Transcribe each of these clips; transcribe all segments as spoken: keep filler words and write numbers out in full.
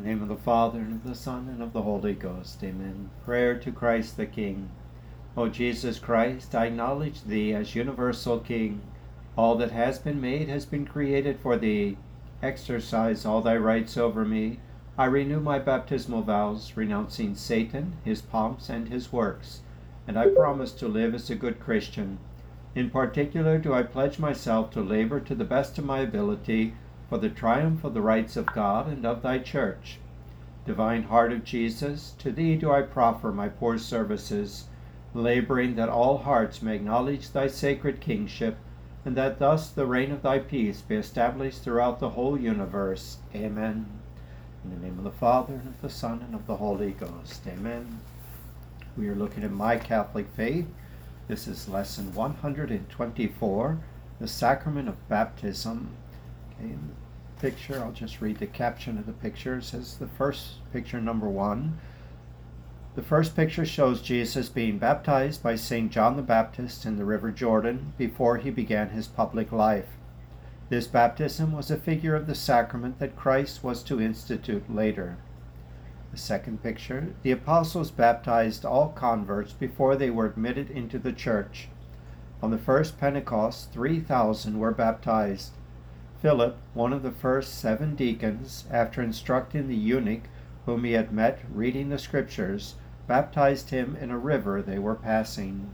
name of the Father, and of the Son, and of the Holy Ghost. Amen. Prayer to Christ the King. O Jesus Christ, I acknowledge Thee as universal King. All that has been made has been created for Thee. Exercise all Thy rights over me. I renew my baptismal vows, renouncing Satan, his pomps, and his works, and I promise to live as a good Christian. In particular do I pledge myself to labor to the best of my ability for the triumph of the rights of God and of Thy Church. Divine Heart of Jesus, to Thee do I proffer my poor services, laboring that all hearts may acknowledge Thy sacred kingship, and that thus the reign of Thy peace be established throughout the whole universe. Amen. In the name of the Father, and of the Son, and of the Holy Ghost. Amen. We are looking at My Catholic Faith. This is lesson one hundred twenty-four, the Sacrament of Baptism. Okay, in the picture, I'll just read the caption of the picture. It says the first picture, number one. The first picture shows Jesus being baptized by Saint John the Baptist in the River Jordan before he began his public life. This baptism was a figure of the sacrament that Christ was to institute later. The second picture, the apostles baptized all converts before they were admitted into the church. On the first Pentecost, three thousand were baptized. Philip, one of the first seven deacons, after instructing the eunuch whom he had met reading the scriptures, baptized him in a river they were passing.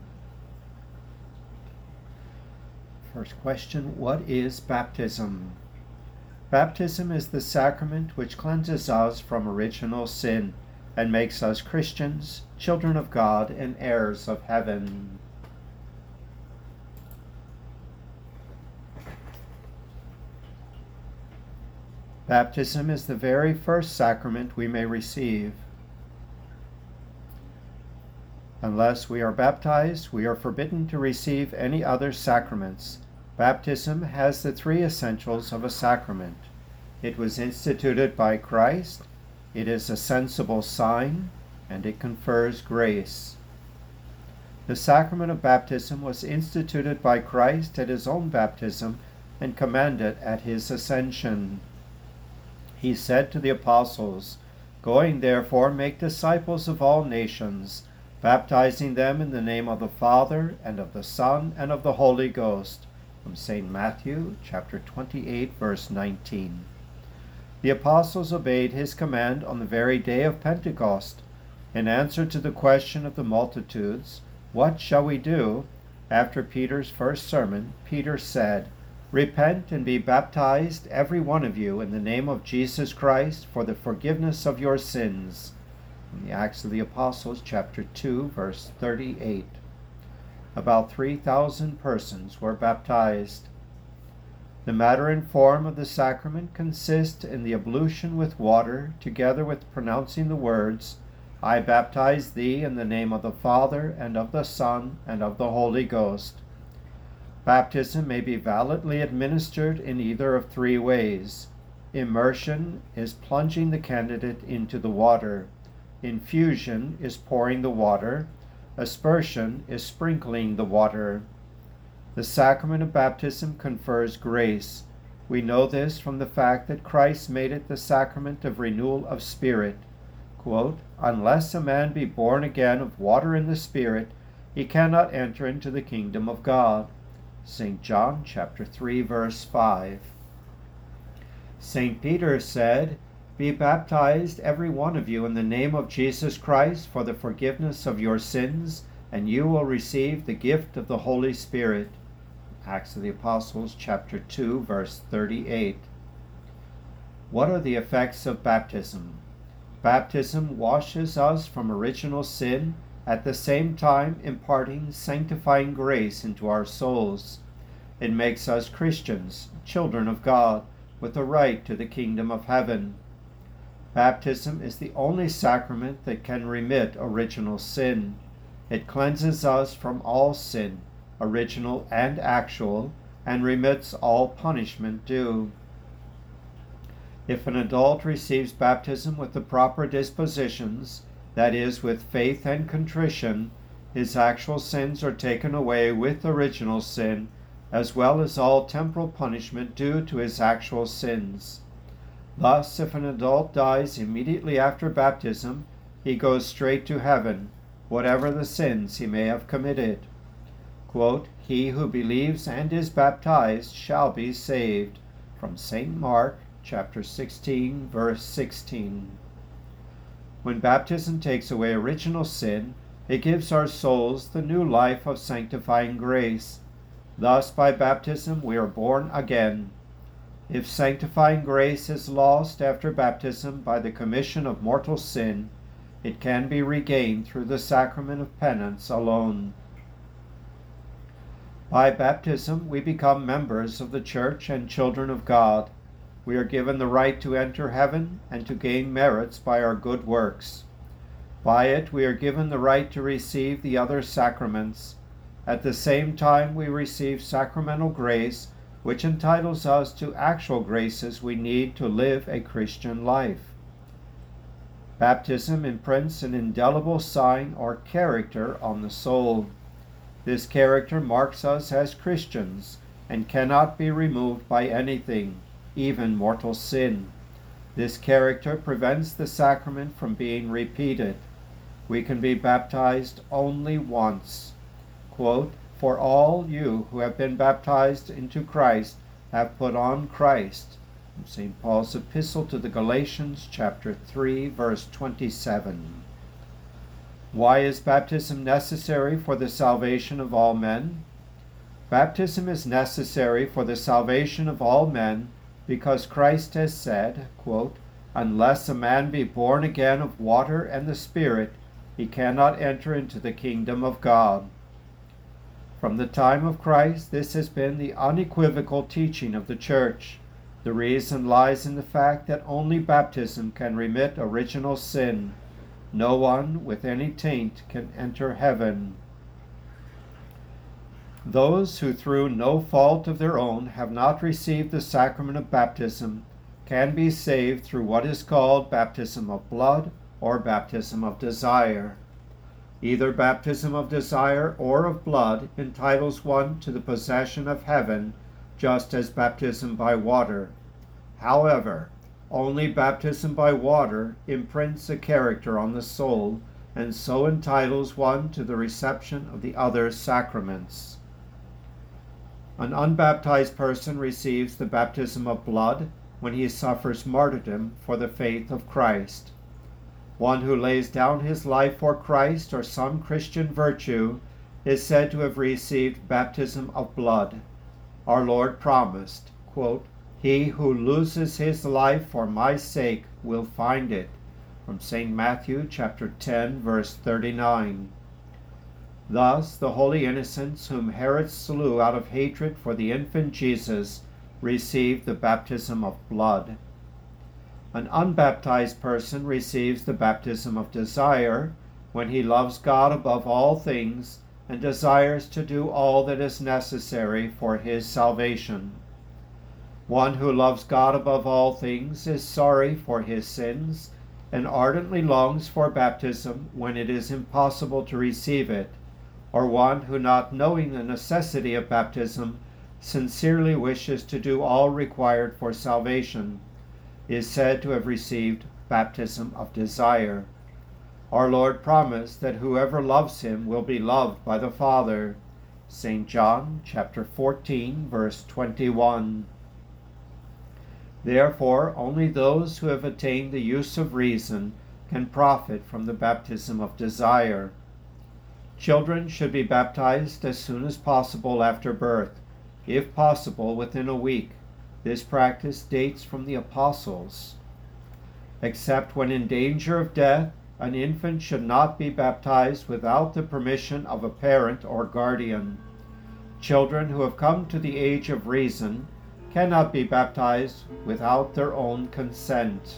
First question, what is baptism? Baptism is the sacrament which cleanses us from original sin and makes us Christians, children of God, and heirs of heaven. Baptism is the very first sacrament we may receive. Unless we are baptized, we are forbidden to receive any other sacraments. Baptism has the three essentials of a sacrament. It was instituted by Christ, it is a sensible sign, and it confers grace. The sacrament of baptism was instituted by Christ at his own baptism and commanded at his ascension. He said to the apostles, "Going therefore, make disciples of all nations, baptizing them in the name of the Father, and of the Son, and of the Holy Ghost." From Saint Matthew, chapter twenty-eight, verse nineteen. The apostles obeyed his command on the very day of Pentecost. In answer to the question of the multitudes, "What shall we do?" after Peter's first sermon, Peter said, "Repent and be baptized, every one of you, in the name of Jesus Christ, for the forgiveness of your sins." In the Acts of the Apostles, chapter two, verse thirty-eight. About three thousand persons were baptized. The matter and form of the sacrament consist in the ablution with water, together with pronouncing the words, "I baptize thee in the name of the Father, and of the Son, and of the Holy Ghost." Baptism may be validly administered in either of three ways. Immersion is plunging the candidate into the water. Infusion is pouring the water. Aspersion is sprinkling the water. The sacrament of baptism confers grace. We know this from the fact that Christ made it the sacrament of renewal of spirit. Quote, "Unless a man be born again of water and the Spirit, he cannot enter into the kingdom of God." Saint John chapter three, verse five. Saint Peter said, "Be baptized every one of you in the name of Jesus Christ for the forgiveness of your sins, and you will receive the gift of the Holy Spirit." Acts of the Apostles chapter two, verse thirty-eight. What are the effects of baptism? Baptism washes us from original sin, at the same time imparting sanctifying grace into our souls. It makes us Christians, children of God, with a right to the kingdom of heaven. Baptism is the only sacrament that can remit original sin. It cleanses us from all sin, original and actual, and remits all punishment due. If an adult receives baptism with the proper dispositions, that is, with faith and contrition, his actual sins are taken away with original sin, as well as all temporal punishment due to his actual sins. Thus, if an adult dies immediately after baptism, he goes straight to heaven, whatever the sins he may have committed. Quote, "He who believes and is baptized shall be saved," from Saint Mark, chapter sixteen, verse sixteen. When baptism takes away original sin, it gives our souls the new life of sanctifying grace. Thus, by baptism, we are born again. If sanctifying grace is lost after baptism by the commission of mortal sin, it can be regained through the sacrament of penance alone. By baptism, we become members of the Church and children of God. We are given the right to enter heaven and to gain merits by our good works. By it, we are given the right to receive the other sacraments. At the same time, we receive sacramental grace, which entitles us to actual graces we need to live a Christian life. Baptism imprints an indelible sign or character on the soul. This character marks us as Christians and cannot be removed by anything, even mortal sin. This character prevents the sacrament from being repeated. We can be baptized only once. Quote, "For all you who have been baptized into Christ have put on Christ." From Saint Paul's Epistle to the Galatians, chapter three, verse twenty-seven. Why is baptism necessary for the salvation of all men? Baptism is necessary for the salvation of all men because Christ has said, quote, "Unless a man be born again of water and the Spirit, he cannot enter into the kingdom of God." From the time of Christ, this has been the unequivocal teaching of the Church. The reason lies in the fact that only baptism can remit original sin. No one with any taint can enter heaven. Those who through no fault of their own have not received the sacrament of baptism can be saved through what is called baptism of blood or baptism of desire. Either baptism of desire or of blood entitles one to the possession of heaven, just as baptism by water. However, only baptism by water imprints a character on the soul, and so entitles one to the reception of the other sacraments. An unbaptized person receives the baptism of blood when he suffers martyrdom for the faith of Christ. One who lays down his life for Christ or some Christian virtue is said to have received baptism of blood. Our Lord promised, quote, "He who loses his life for my sake will find it," from Saint Matthew chapter ten, verse thirty-nine. Thus, the holy innocents whom Herod slew out of hatred for the infant Jesus received the baptism of blood. An unbaptized person receives the baptism of desire when he loves God above all things and desires to do all that is necessary for his salvation. One who loves God above all things is sorry for his sins and ardently longs for baptism when it is impossible to receive it, or one who, not knowing the necessity of baptism, sincerely wishes to do all required for salvation, is said to have received baptism of desire. Our Lord promised that whoever loves him will be loved by the Father. Saint John chapter fourteen, verse twenty-one. Therefore, only those who have attained the use of reason can profit from the baptism of desire. Children should be baptized as soon as possible after birth, if possible within a week. This practice dates from the Apostles. Except when in danger of death, an infant should not be baptized without the permission of a parent or guardian. Children who have come to the age of reason cannot be baptized without their own consent.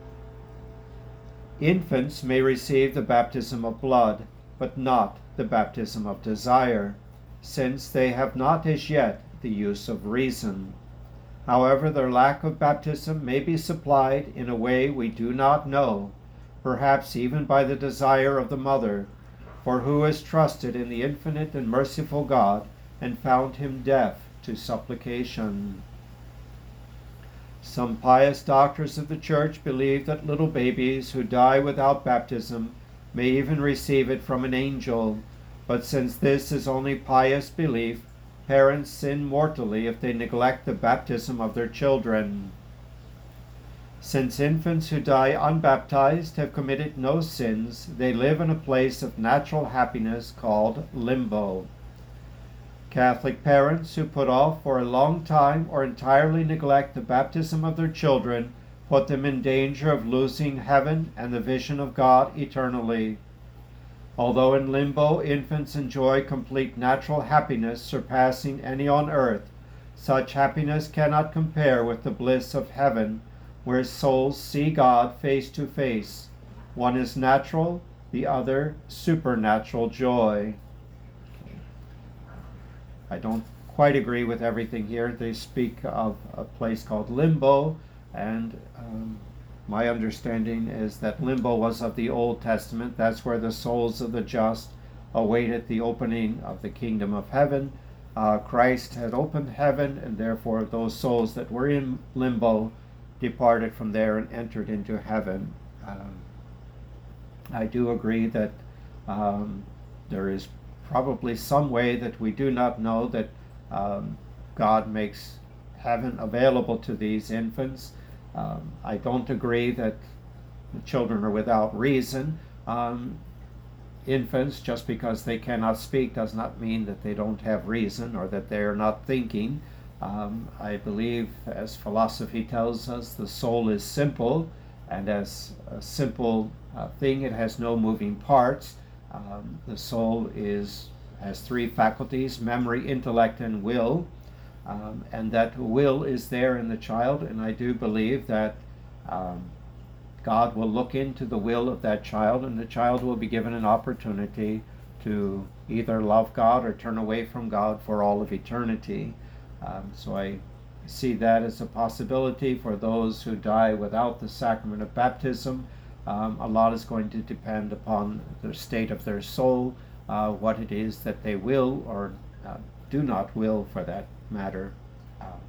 Infants may receive the baptism of blood, but not the baptism of desire, since they have not as yet the use of reason. However, their lack of baptism may be supplied in a way we do not know, perhaps even by the desire of the mother, for who has trusted in the infinite and merciful God and found him deaf to supplication. Some pious doctors of the Church believe that little babies who die without baptism may even receive it from an angel, but since this is only pious belief, parents sin mortally if they neglect the baptism of their children. Since infants who die unbaptized have committed no sins, they live in a place of natural happiness called limbo. Catholic parents who put off for a long time or entirely neglect the baptism of their children put them in danger of losing heaven and the vision of God eternally. Although in limbo infants enjoy complete natural happiness surpassing any on earth, such happiness cannot compare with the bliss of heaven, where souls see God face to face. One is natural, the other supernatural joy. I don't quite agree with everything here. They speak of a place called limbo, and um, my understanding is that limbo was of the Old Testament. That's where the souls of the just awaited the opening of the kingdom of heaven. Uh, Christ had opened heaven, and therefore those souls that were in limbo departed from there and entered into heaven. Um, I do agree that um, there is probably some way that we do not know that um, God makes heaven available to these infants. Um, I don't agree that the children are without reason. Um, infants, just because they cannot speak, does not mean that they don't have reason or that they are not thinking. Um, I believe, as philosophy tells us, the soul is simple, and as a simple uh, thing, it has no moving parts. Um, the soul is has three faculties: memory, intellect, and will. Um, and that will is there in the child, and I do believe that um, God will look into the will of that child, and the child will be given an opportunity to either love God or turn away from God for all of eternity. Um, so I see that as a possibility for those who die without the sacrament of baptism. Um, a lot is going to depend upon the state of their soul, uh, what it is that they will or uh, do not will, for that matter. Um,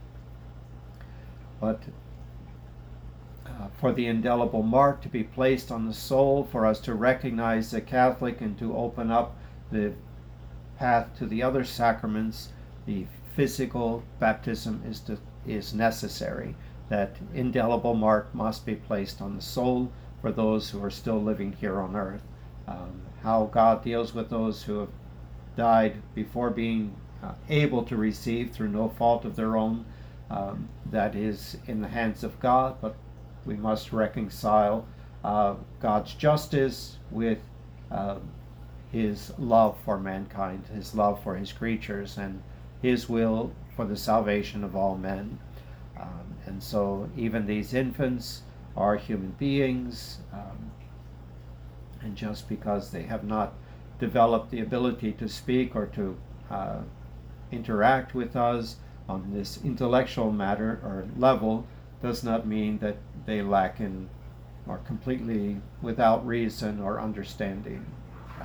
but uh, for the indelible mark to be placed on the soul, for us to recognize the Catholic and to open up the path to the other sacraments, the physical baptism is to, is necessary. That indelible mark must be placed on the soul for those who are still living here on earth. Um, how God deals with those who have died before being uh, able to receive through no fault of their own, um, that is in the hands of God, but we must reconcile uh, God's justice with uh, his love for mankind, his love for his creatures, and his will for the salvation of all men. Um, and so even these infants are human beings, um, and just because they have not developed the ability to speak or to uh, interact with us on this intellectual matter or level does not mean that they lack in or completely without reason or understanding. Uh,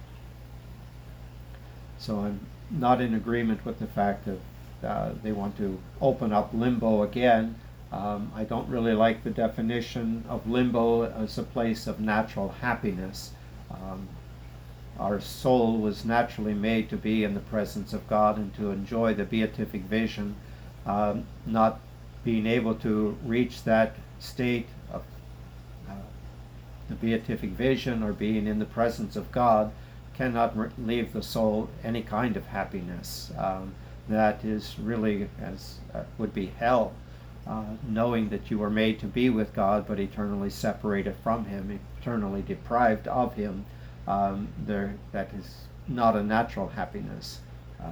so I'm not in agreement with the fact that uh, they want to open up limbo again. Um, I don't really like the definition of limbo as a place of natural happiness. Um, our soul was naturally made to be in the presence of God and to enjoy the beatific vision. Um, not being able to reach that state of uh, the beatific vision or being in the presence of God cannot re- leave the soul any kind of happiness. Um, that is really, as uh, would be hell. Uh, knowing that you were made to be with God, but eternally separated from Him, eternally deprived of Him, um, there that is not a natural happiness. Um,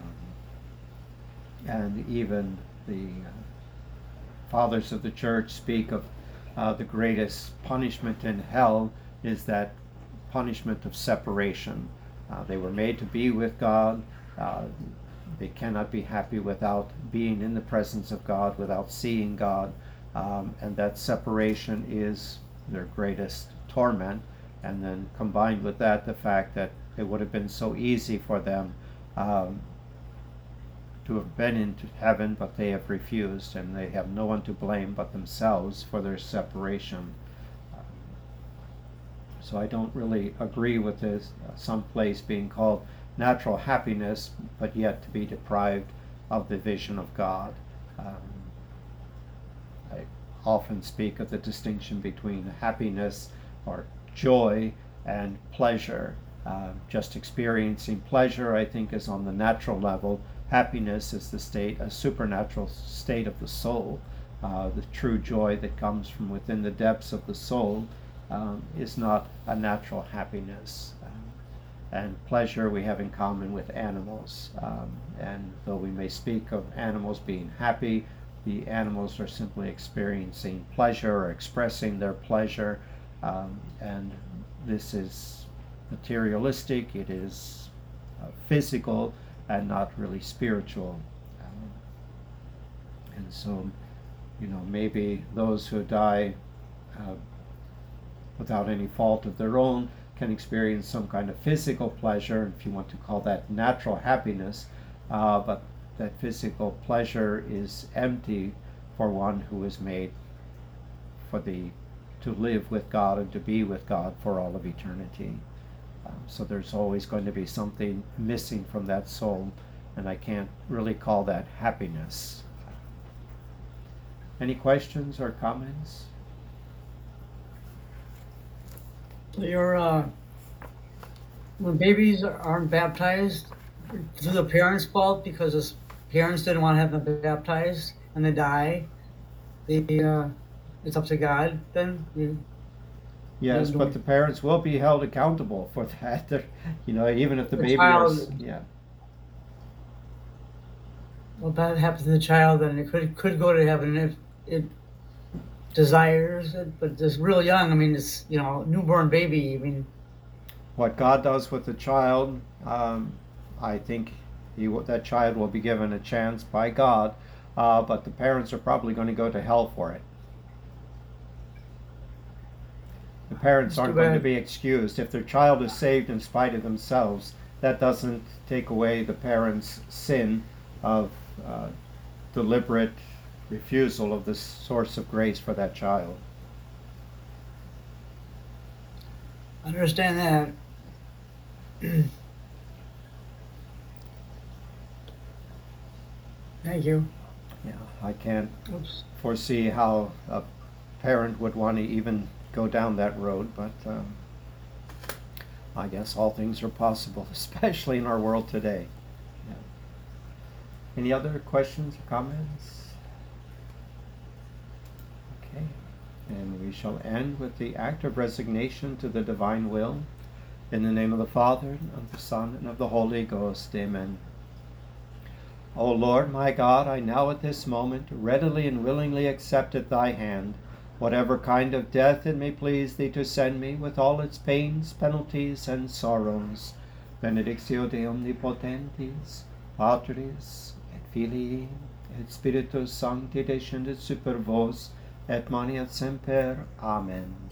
and even the uh, fathers of the Church speak of uh, the greatest punishment in hell is that punishment of separation. Uh, they were made to be with God. Uh, They cannot be happy without being in the presence of God, without seeing God, um, and that separation is their greatest torment. And then combined with that, the fact that it would have been so easy for them um, to have been into heaven, but they have refused, and they have no one to blame but themselves for their separation. Um, so I don't really agree with this, uh, some place being called natural happiness, but yet to be deprived of the vision of God. Um, I often speak of the distinction between happiness or joy and pleasure. Uh, just experiencing pleasure, I think, is on the natural level. Happiness is the state, a supernatural state of the soul. Uh, the true joy that comes from within the depths of the soul um, is not a natural happiness. Um, and pleasure we have in common with animals. Um, and though we may speak of animals being happy, the animals are simply experiencing pleasure or expressing their pleasure. Um, and this is materialistic, it is uh, physical, and not really spiritual. Um, and so, you know, maybe those who die uh, without any fault of their own can experience some kind of physical pleasure, if you want to call that natural happiness, uh, but that physical pleasure is empty for one who is made for the to live with God and to be with God for all of eternity. Um, so there's always going to be something missing from that soul, and I can't really call that happiness. Any questions or comments? Your uh, when babies aren't baptized, through the parents' fault because the parents didn't want to have them baptized and they die, the uh, it's up to God then. You, Yes, but the parents will be held accountable for that. They're, you know, even if the, the baby child, is, yeah. Well, that happens to the child, then it could could go to heaven if it desires it, but it's real young. I mean, it's, you know, newborn baby. I mean, What God does with the child, um, I think he, that child will be given a chance by God, uh, but the parents are probably going to go to hell for it. The parents aren't going to be excused. If their child is saved in spite of themselves, that doesn't take away the parents' sin of uh, deliberate refusal of the source of grace for that child. I understand that. Thank you. Yeah, I can't Oops. foresee how a parent would want to even go down that road, but um, I guess all things are possible, especially in our world today. Yeah. Any other questions or comments? Okay, and we shall end with the act of resignation to the divine will. In the name of the Father, and of the Son, and of the Holy Ghost. Amen. O Lord my God, I now at this moment readily and willingly accept at thy hand whatever kind of death it may please thee to send me, with all its pains, penalties, and sorrows. Benedictio de omnipotentis, Patris, et Filii, et Spiritus Sancti descendet super vos, et maneat semper. Amen.